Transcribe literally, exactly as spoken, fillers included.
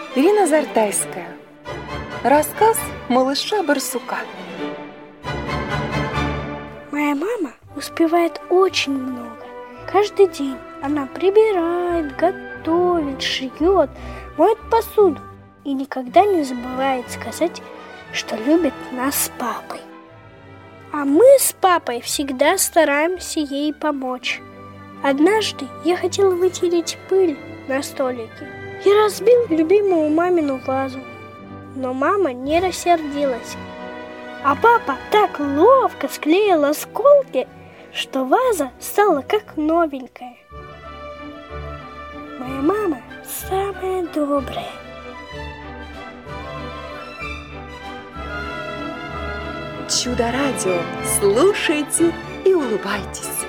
Ирина Зартайская. Рассказ малыша-барсука. Моя мама успевает очень много. Каждый день она прибирает, готовит, шьет, моет посуду и никогда не забывает сказать, что любит нас с папой. А мы с папой всегда стараемся ей помочь. Однажды я хотела вытереть пыль на столике и разбил любимую мамину вазу. Но мама не рассердилась. А папа так ловко склеил осколки, что ваза стала как новенькая. Моя мама самая добрая. Чудо-радио. Слушайте и улыбайтесь.